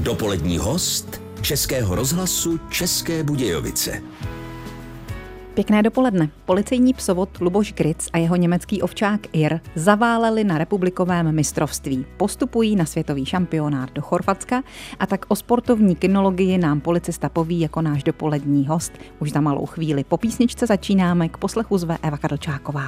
Dopolední host Českého rozhlasu České Budějovice. Pěkné dopoledne. Policejní psovod Luboš Gryc a jeho německý ovčák Ir zaváleli na republikovém mistrovství. Postupují na světový šampionát do Chorvatska a tak o sportovní kynologii nám policista poví jako náš dopolední host. Už za malou chvíli po písničce začínáme, k poslechu zve Eva Kadlčáková.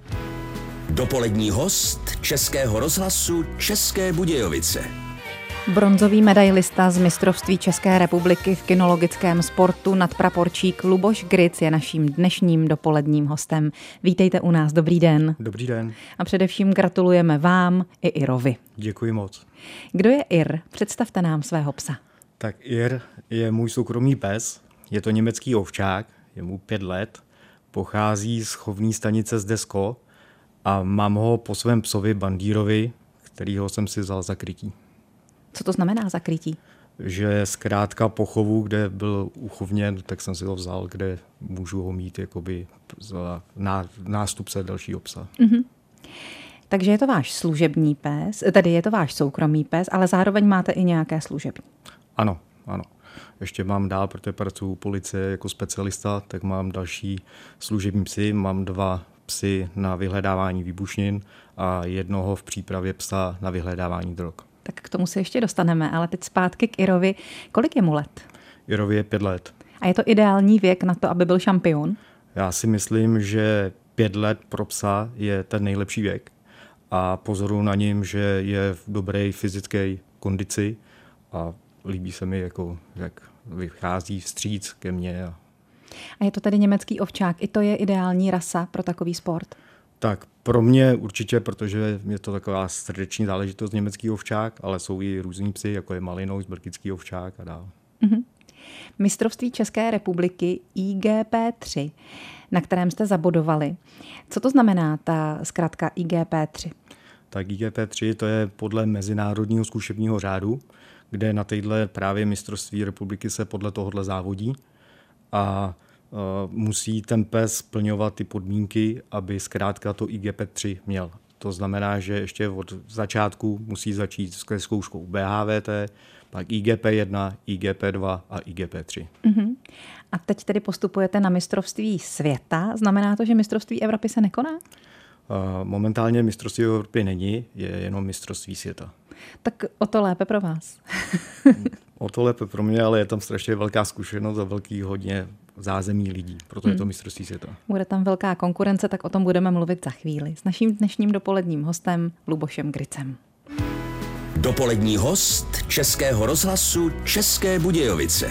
Dopolední host Českého rozhlasu České Budějovice. Bronzový medailista z mistrovství České republiky v kynologickém sportu nadpraporčík Luboš Gryc je naším dnešním dopoledním hostem. Vítejte u nás, dobrý den. Dobrý den. A především gratulujeme vám i Irovi. Děkuji moc. Kdo je Ir? Představte nám svého psa. Tak Ir je můj soukromý pes, je to německý ovčák, je mu 5 let, pochází z chovné stanice z Desko a mám ho po svém psovi Bandírovi, kterýho jsem si vzal za krytí. Co to znamená zakrytí? Že zkrátka po chovu, kde byl uchovněn, tak jsem si ho vzal, kde můžu ho mít jakoby za nástupce dalšího psa. Mm-hmm. Takže je to váš služební pes, tedy je to váš soukromý pes, ale zároveň máte i nějaké služební. Ano. Ještě mám dál, protože pracuji u policie jako specialista, tak mám další služební psy. Mám 2 psy na vyhledávání výbušnin a jednoho v přípravě psa na vyhledávání drog. Tak k tomu se ještě dostaneme, ale teď zpátky k Irovi. Kolik je mu let? Irovi je 5 let. A je to ideální věk na to, aby byl šampion? Já si myslím, že 5 let pro psa je ten nejlepší věk a pozoruju na něm, že je v dobré fyzické kondici a líbí se mi, jak vychází vstříc ke mně. A je to tedy německý ovčák. I to je ideální rasa pro takový sport? Tak pro mě určitě, protože je to taková srdeční záležitost německý ovčák, ale jsou i různý psy, jako je Malinois, belgický ovčák a dál. Mm-hmm. Mistrovství České republiky IGP3, na kterém jste zabodovali. Co to znamená ta zkratka IGP3? Tak IGP3 to je podle Mezinárodního zkušebního řádu, kde na téhle právě mistrovství republiky se podle tohohle závodí a musí ten pes splňovat ty podmínky, aby zkrátka to IGP3 měl. To znamená, že ještě od začátku musí začít s zkouškou BHVT, pak IGP1, IGP2 a IGP3. Uh-huh. A teď tedy postupujete na mistrovství světa. Znamená to, že mistrovství Evropy se nekoná? Momentálně mistrovství Evropy není, je jenom mistrovství světa. Tak o to lépe pro vás. O to lépe pro mě, ale je tam strašně velká zkušenost a velký hodně zázemí lidí, proto je to mistrovství světa. Bude tam velká konkurence, tak o tom budeme mluvit za chvíli. S naším dnešním dopoledním hostem Lubošem Grycem. Dopolední host Českého rozhlasu České Budějovice.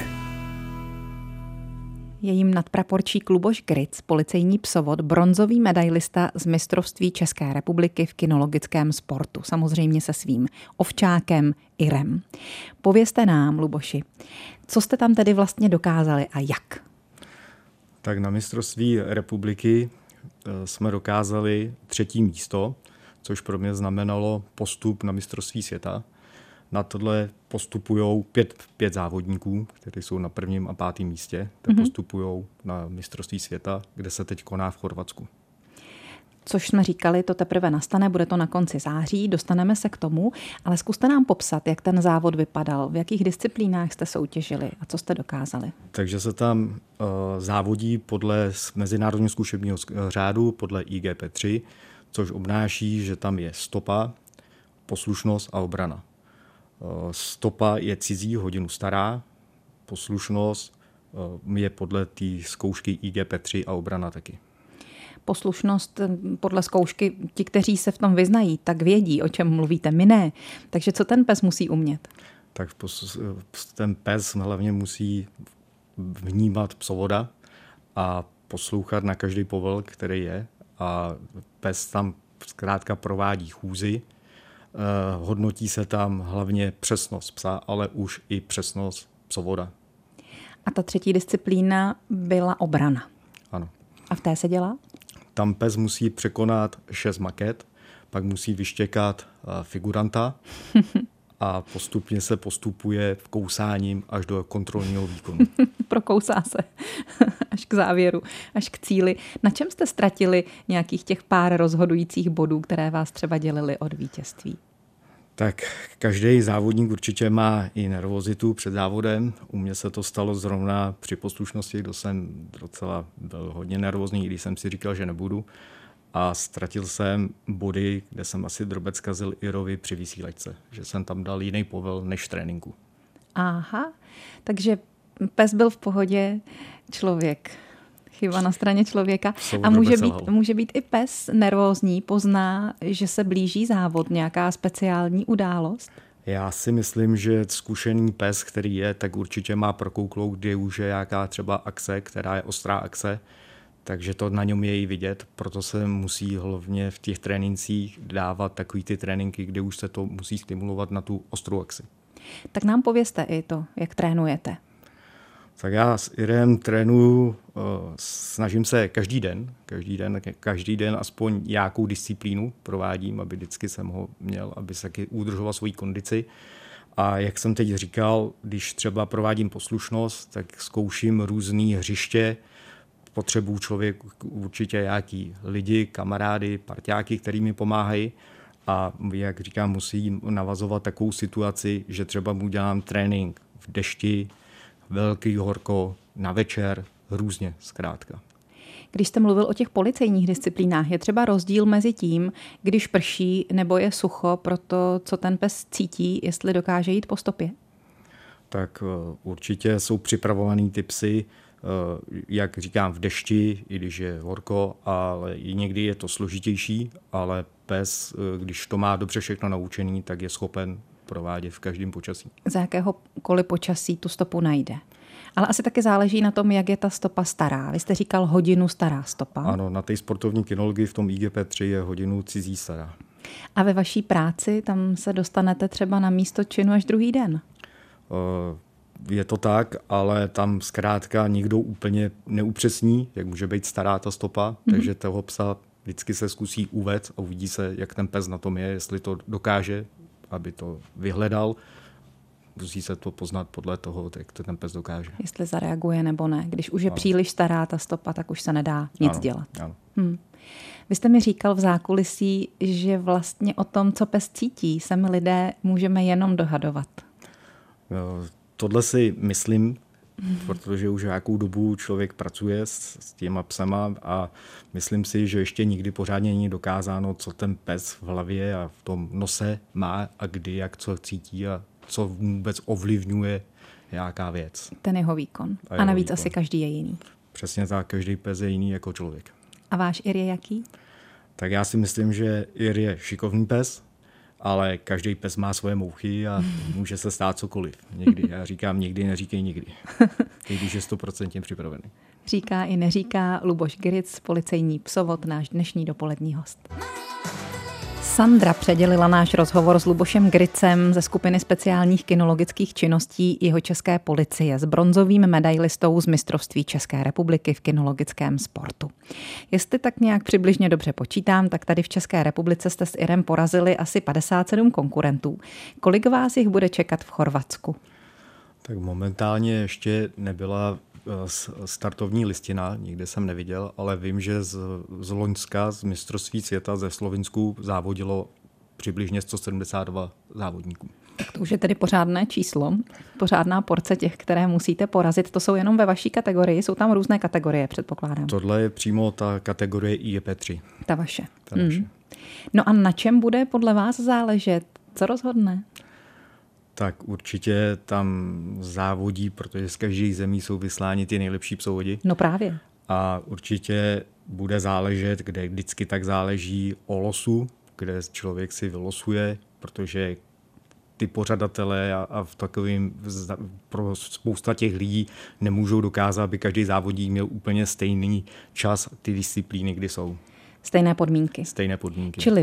Je jím nadpraporčík Luboš Gryc, policejní psovod, bronzový medailista z mistrovství České republiky v kynologickém sportu, samozřejmě se svým ovčákem Irem. Povězte nám, Luboši, co jste tam tedy vlastně dokázali a jak? Tak na mistrovství republiky jsme dokázali 3. místo, což pro mě znamenalo postup na mistrovství světa. Na tohle postupují 5 závodníků, kteří jsou na 1. a 5. místě. Tak postupují na mistrovství světa, kde se teď koná v Chorvatsku. Což jsme říkali, to teprve nastane, bude to na konci září, dostaneme se k tomu, ale zkuste nám popsat, jak ten závod vypadal, v jakých disciplínách jste soutěžili a co jste dokázali. Takže se tam závodí podle Mezinárodního zkušebního řádu, podle IGP3, což obnáší, že tam je stopa, poslušnost a obrana. Stopa je cizí, hodinu stará, poslušnost je podle té zkoušky IGP3 a obrana taky. Poslušnost podle zkoušky, ti, kteří se v tom vyznají, tak vědí, o čem mluvíte, my ne. Takže co ten pes musí umět? Tak ten pes hlavně musí vnímat psovoda a poslouchat na každý povel, který je. A pes tam zkrátka provádí chůzi. Hodnotí se tam hlavně přesnost psa, ale už i přesnost psovoda. A ta 3. disciplína byla obrana. Ano. A v té se dělá? Tam pes musí překonat 6 maket, pak musí vyštěkat figuranta a postupně se postupuje kousáním až do kontrolního výkonu. Prokousá se až k závěru, až k cíli. Na čem jste ztratili nějakých těch pár rozhodujících bodů, které vás třeba dělily od vítězství? Tak každý závodník určitě má i nervozitu před závodem. U mě se to stalo zrovna při poslušnosti, kdo jsem docela byl hodně nervózní, když jsem si říkal, že nebudu. A ztratil jsem body, kde jsem asi drobec kazil Irovi při vysílačce, že jsem tam dal jiný povel než v tréninku. Aha, takže pes byl v pohodě, člověk. Chyba na straně člověka. A může být i pes nervózní, pozná, že se blíží závod, nějaká speciální událost? Já si myslím, že zkušený pes, který je, tak určitě má prokouklou, kdy už je nějaká třeba akce, která je ostrá akce, takže to na něm je i vidět, proto se musí hlavně v těch trénincích dávat takový ty tréninky, kde už se to musí stimulovat na tu ostrou akci. Tak nám povězte i to, jak trénujete. Tak já s Irem trénuju, snažím se každý den aspoň nějakou disciplínu provádím, aby vždycky jsem ho měl, aby se taky udržoval svoji kondici. A jak jsem teď říkal, když třeba provádím poslušnost, tak zkouším různý hřiště, potřebuju člověk určitě nějaký lidi, kamarády, parťáky, který mi pomáhají. A jak říkám, musím navazovat takovou situaci, že třeba mu dělám trénink v dešti, velký horko, na večer, různě zkrátka. Když jste mluvil o těch policejních disciplínách, je třeba rozdíl mezi tím, když prší nebo je sucho, pro to, co ten pes cítí, jestli dokáže jít po stopě? Tak určitě jsou připravovaný ty psy, jak říkám, v dešti, i když je horko, ale i někdy je to složitější, ale pes, když to má dobře všechno naučený, tak je schopen provádět v každém počasí. Za jakéhokoliv počasí tu stopu najde. Ale asi taky záleží na tom, jak je ta stopa stará. Vy jste říkal hodinu stará stopa. Ano, na té sportovní kinologii v tom IGP3 je hodinu cizí stará. A ve vaší práci tam se dostanete třeba na místo činu až druhý den? Je to tak, ale tam zkrátka nikdo úplně neupřesní, jak může být stará ta stopa, takže toho psa vždycky se zkusí uvést a uvidí se, jak ten pes na tom je, jestli to dokáže, aby to vyhledal. Musí se to poznat podle toho, jak to ten pes dokáže. Jestli zareaguje nebo ne. Když už je příliš stará ta stopa, tak už se nedá nic dělat. Ano. Vy jste mi říkal v zákulisí, že vlastně o tom, co pes cítí, se my lidé můžeme jenom dohadovat. Tohle si myslím, protože už nějakou dobu člověk pracuje s těma psama a myslím si, že ještě nikdy pořádně není dokázáno, co ten pes v hlavě a v tom nose má a kdy, jak co cítí a co vůbec ovlivňuje nějaká věc. Ten jeho výkon. A navíc asi každý je jiný. Přesně tak, každý pes je jiný jako člověk. A váš Ir je jaký? Tak já si myslím, že Ir je šikovný pes, ale každý pes má svoje mouchy a může se stát cokoliv. Někdy, já říkám nikdy, neříkej nikdy. Když je 100% připravený. Říká i neříká Luboš Gric, policejní psovod, náš dnešní dopolední host. Sandra předělila náš rozhovor s Lubošem Gricem ze skupiny speciálních kinologických činností Jihočeské policie s bronzovým medailistou z mistrovství České republiky v kinologickém sportu. Jestli tak nějak přibližně dobře počítám, tak tady v České republice jste s Irem porazili asi 57 konkurentů. Kolik vás jich bude čekat v Chorvatsku? Tak momentálně ještě nebyla startovní listina, nikde jsem neviděl, ale vím, že z Loňska, z mistrovství světa ze Slovinsku závodilo přibližně 172 závodníků. Tak to už je tedy pořádné číslo, pořádná porce těch, které musíte porazit. To jsou jenom ve vaší kategorii, jsou tam různé kategorie, předpokládám. Tohle je přímo ta kategorie IGP3. Ta vaše. No a na čem bude podle vás záležet? Co rozhodne? Tak určitě tam závodí, protože z každé zemí jsou vysláni ty nejlepší psovodi. No právě. A určitě bude záležet, kde vždycky tak záleží o losu, kde člověk si vylosuje, protože ty pořadatelé a v takovým pro spousta těch lidí nemůžou dokázat, aby každý závodník měl úplně stejný čas, ty disciplíny, kdy jsou. Stejné podmínky. Stejné podmínky. Čili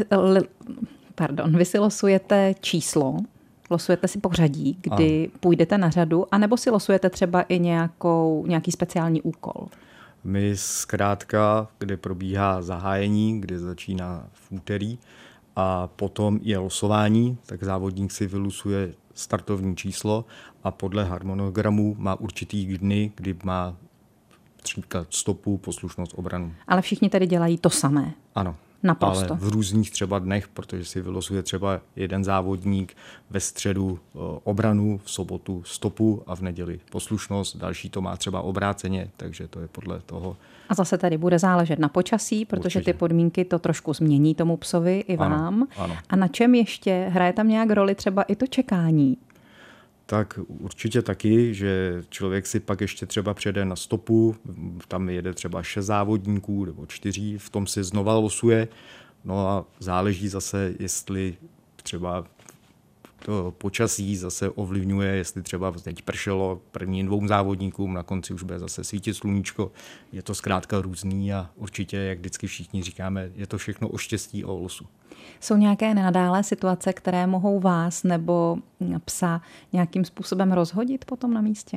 vy si losujete číslo, losujete si pořadí, kdy půjdete na řadu, anebo si losujete třeba i nějaký speciální úkol? My zkrátka, kde probíhá zahájení, kde začíná v úterý a potom je losování, tak závodník si vylosuje startovní číslo a podle harmonogramu má určitý dny, kdy má stopu, poslušnost, obranu. Ale všichni tedy dělají to samé? Ano. Naprosto. Ale v různých třeba dnech, protože si vylosuje třeba jeden závodník ve středu obranu, v sobotu stopu a v neděli poslušnost, další to má třeba obráceně, takže to je podle toho. A zase tady bude záležet na počasí, protože ty podmínky to trošku změní tomu psovi i vám. Ano. A na čem ještě? Hraje tam nějak roli třeba i to čekání? Tak určitě taky, že člověk si pak ještě třeba přijede na stopu, tam jede třeba 6 závodníků nebo 4, v tom si znova losuje. No a záleží zase, jestli třeba to počasí zase ovlivňuje, jestli třeba teď pršelo prvním 2 závodníkům, na konci už bude zase svítit sluníčko. Je to zkrátka různý a určitě, jak vždycky všichni říkáme, je to všechno o štěstí a o losu. Jsou nějaké nenadálé situace, které mohou vás nebo psa nějakým způsobem rozhodit potom na místě?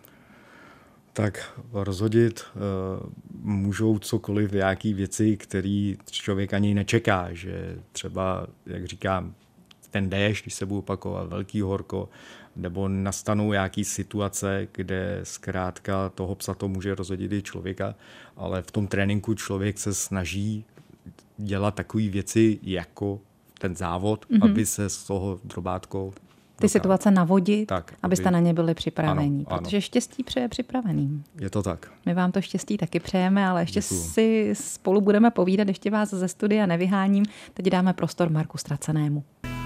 Tak rozhodit můžou cokoliv, nějaké věci, které člověk ani nečeká, že třeba, jak říkám, ten déšť, když se bude opakovat, velký horko, nebo nastanou nějaké situace, kde zkrátka toho psa to může rozhodit i člověka, ale v tom tréninku člověk se snaží dělat takové věci jako ten závod, aby se z toho drobátkou ty situace navodit, tak, abyste na ně byli připraveni, ano. Protože štěstí přeje připraveným. Je to tak. My vám to štěstí taky přejeme, ale ještě Děkuju. si spolu budeme povídat, ještě vás ze studia nevyháním. Teď dáme prostor Marku Ztracenému.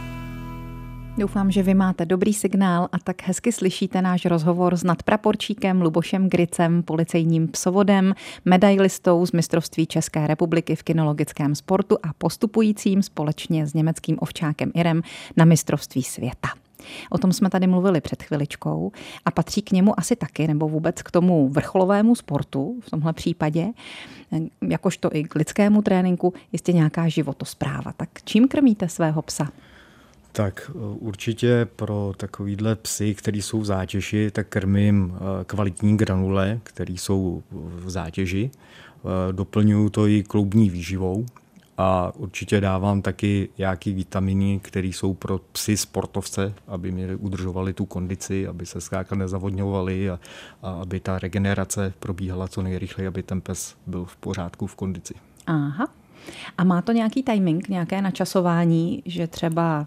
Doufám, že vy máte dobrý signál a tak hezky slyšíte náš rozhovor s nadpraporčíkem Lubošem Gricem, policejním psovodem, medailistou z mistrovství České republiky v kynologickém sportu a postupujícím společně s německým ovčákem Irem na mistrovství světa. O tom jsme tady mluvili před chviličkou a patří k němu asi taky, nebo vůbec k tomu vrcholovému sportu v tomhle případě, jakožto i k lidskému tréninku, jistě nějaká životospráva. Tak čím krmíte svého psa? Tak určitě pro takovýhle psy, který jsou v zátěži, tak krmím kvalitní granule, které jsou v zátěži. Doplňuju to i kloubní výživou a určitě dávám taky nějaký vitaminy, které jsou pro psy sportovce, aby mi udržovali tu kondici, aby se zkrátka nezavodňovali a aby ta regenerace probíhala co nejrychleji, aby ten pes byl v pořádku v kondici. Aha. A má to nějaký timing, nějaké načasování, že třeba,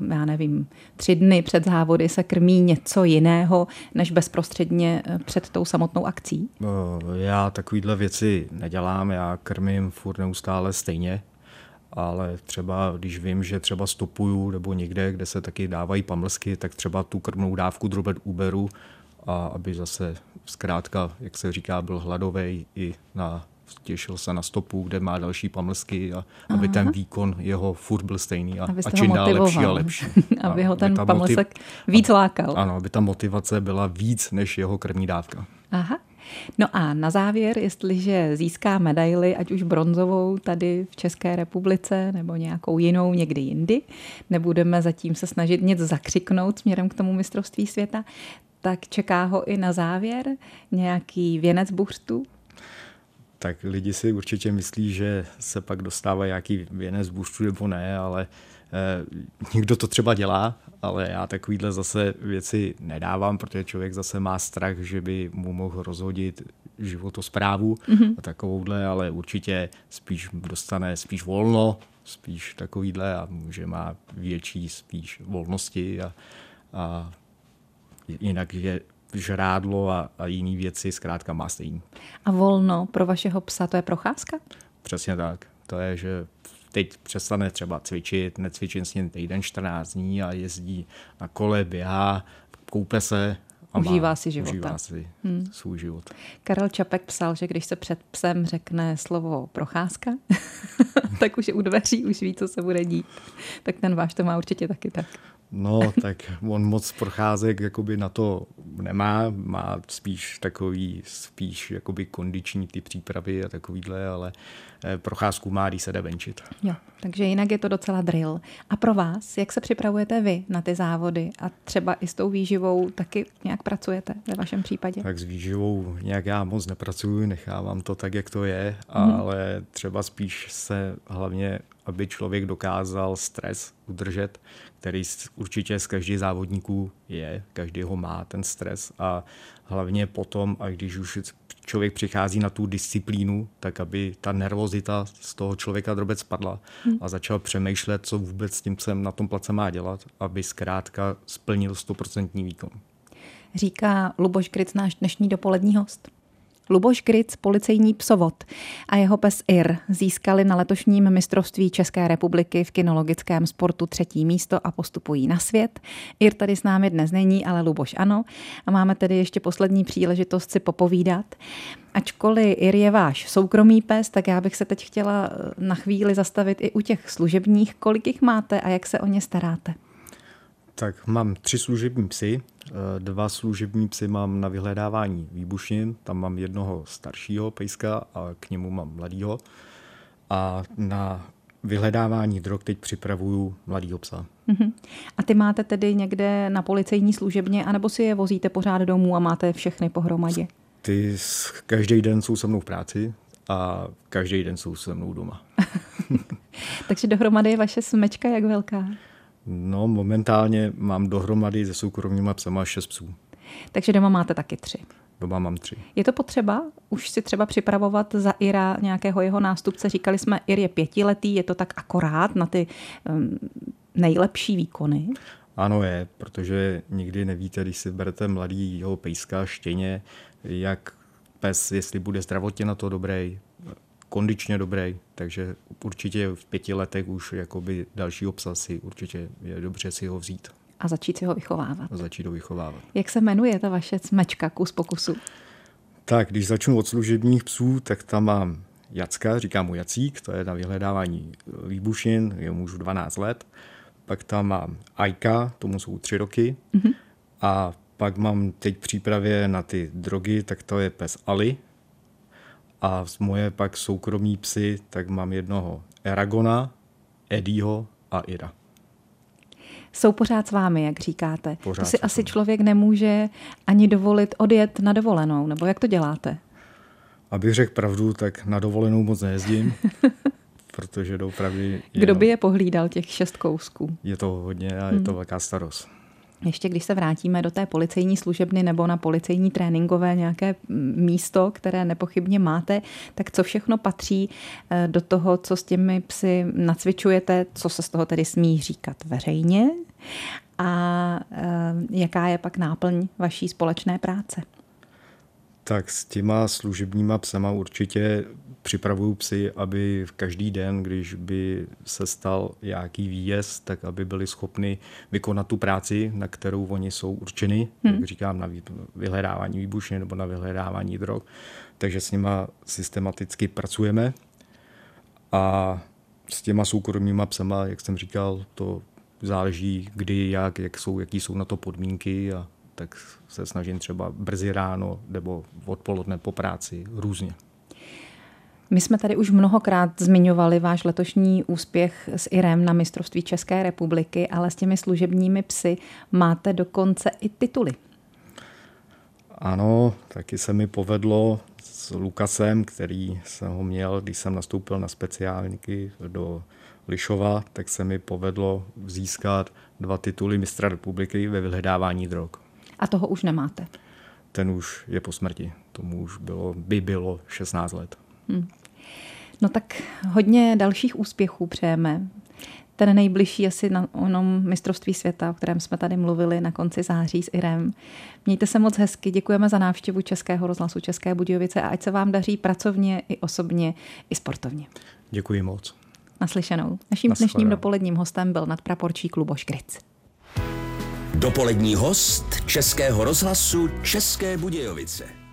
3 dny před závody se krmí něco jiného, než bezprostředně před tou samotnou akcí? Já takovýhle věci nedělám, já krmím furt neustále stejně, ale třeba když vím, že třeba stopuju nebo někde, kde se taky dávají pamlsky, tak třeba tu krmnou dávku drobet uberu, a aby zase zkrátka, jak se říká, byl hladovej i těšil se na stopu, kde má další pamlsky a aby ten výkon jeho furt byl stejný a čím dál lepší a lepší. Aby ho ten pamlsek víc lákal. Ano, aby ta motivace byla víc než jeho krmní dávka. Aha. No a na závěr, jestliže získá medaili, ať už bronzovou tady v České republice nebo nějakou jinou někdy jindy, nebudeme zatím se snažit nic zakřiknout směrem k tomu mistrovství světa, tak čeká ho i na závěr nějaký věnec buřtu? Tak lidi si určitě myslí, že se pak dostává nějaký věnec buřtu nebo ne, ale někdo to třeba dělá, ale já takovýhle zase věci nedávám, protože člověk zase má strach, že by mu mohl rozhodit životosprávu a takovouhle, ale určitě spíš dostane spíš volno, spíš takovýhle a že má větší spíš volnosti a jinak je žrádlo a jiné věci zkrátka má stejný. A volno pro vašeho psa, to je procházka? Přesně tak. To je, že teď přestane třeba cvičit, necvičím s ním týden 14 dní a jezdí na kole, běhá, koupe se a užívá si života. Užívá si svůj život. Karel Čapek psal, že když se před psem řekne slovo procházka, tak už je u dveří, už ví, co se bude dít. Tak ten váš to má určitě taky tak. No, tak on moc procházek jakoby na to nemá, má spíš jakoby kondiční ty přípravy a takovýhle, ale procházku má, když se jde venčit. Jo, takže jinak je to docela drill. A pro vás, jak se připravujete vy na ty závody a třeba i s tou výživou taky nějak pracujete ve vašem případě? Tak s výživou nějak já moc nepracuju, nechávám to tak, jak to je, ale třeba spíš se hlavně, aby člověk dokázal stres udržet, který určitě z každých závodníků je, každý ho má ten stres a hlavně potom, a když už člověk přichází na tu disciplínu, tak aby ta nervozita z toho člověka drobec spadla a začal přemýšlet, co vůbec s tím psem na tom place má dělat, aby zkrátka splnil 100% výkon. Říká Luboš Gryc, náš dnešní dopolední host. Luboš Gryc, policejní psovod a jeho pes Ir získali na letošním mistrovství České republiky v kynologickém sportu 3. místo a postupují na svět. Ir tady s námi dnes není, ale Luboš ano. A máme tedy ještě poslední příležitost si popovídat. Ačkoliv Ir je váš soukromý pes, tak já bych se teď chtěla na chvíli zastavit i u těch služebních. Kolik jich máte a jak se o ně staráte? Tak mám 3 služební psy. 2 služební psy mám na vyhledávání výbušnin. Tam mám jednoho staršího pejska a k němu mám mladýho. A na vyhledávání drog teď připravuju mladýho psa. A ty máte tedy někde na policejní služebně, anebo si je vozíte pořád domů a máte všechny pohromadě? Ty každý den jsou se mnou v práci a každý den jsou se mnou doma. Takže dohromady je vaše smečka jak velká? No, momentálně mám dohromady se soukromýma psama 6 psů. Takže doma máte taky 3. Doma mám 3. Je to potřeba už si třeba připravovat za Ira nějakého jeho nástupce? Říkali jsme, Ir je 5letý, je to tak akorát na ty nejlepší výkony? Ano je, protože nikdy nevíte, když si berete mladýho pejska, štěně, jak pes, jestli bude zdravotně na to dobrý, kondičně dobrý, takže určitě v 5 letech už jakoby dalšího psa si určitě je dobře si ho vzít. A začít si ho vychovávat. Jak se jmenuje ta vaše smečka kus po kusu? Tak, když začnu od služebních psů, tak tam mám Jacka, říkám mu Jacík, to je na vyhledávání výbušnin, je mu už 12 let. Pak tam mám Ajka, tomu jsou 3 roky. A pak mám teď v přípravě na ty drogy, tak to je pes Ali. A z moje pak soukromí psy, tak mám jednoho Eragona, Eddieho a Ira. Jsou pořád s vámi, jak říkáte. Pořád to si asi člověk nemůže ani dovolit odjet na dovolenou, nebo jak to děláte? Abych řekl pravdu, tak na dovolenou moc nejezdím, protože doopravdy... Kdo by je pohlídal, těch 6 kousků? Je to hodně a je to velká starost. Ještě když se vrátíme do té policejní služebny nebo na policejní tréninkové nějaké místo, které nepochybně máte, tak co všechno patří do toho, co s těmi psy nacvičujete, co se z toho tedy smí říkat veřejně a jaká je pak náplň vaší společné práce? Tak s těma služebníma psama určitě připravuju psy, aby v každý den, když by se stal nějaký výjezd, tak aby byli schopni vykonat tu práci, na kterou oni jsou určeni, jak říkám, na vyhledávání výbušnin nebo na vyhledávání drog. Takže s nima systematicky pracujeme a s těma soukromýma psama, jak jsem říkal, to záleží kdy, jaký jsou na to podmínky a tak se snažím třeba brzy ráno nebo odpoledne po práci různě. My jsme tady už mnohokrát zmiňovali váš letošní úspěch s Irem na mistrovství České republiky, ale s těmi služebními psy máte dokonce i tituly. Ano, taky se mi povedlo s Lukasem, který jsem ho měl, když jsem nastoupil na speciálníky do Lišova, tak se mi povedlo získat 2 tituly mistra republiky ve vyhledávání drog. A toho už nemáte? Ten už je po smrti. Tomu už by bylo 16 let. No tak hodně dalších úspěchů přejeme. Ten nejbližší asi na onom mistrovství světa, o kterém jsme tady mluvili na konci září s Irem. Mějte se moc hezky, děkujeme za návštěvu Českého rozhlasu České Budějovice a ať se vám daří pracovně i osobně i sportovně. Děkuji moc. Naslyšenou. Naším dnešním dopoledním hostem byl nadpraporčík Luboš Gryc. Dopolední host Českého rozhlasu České Budějovice.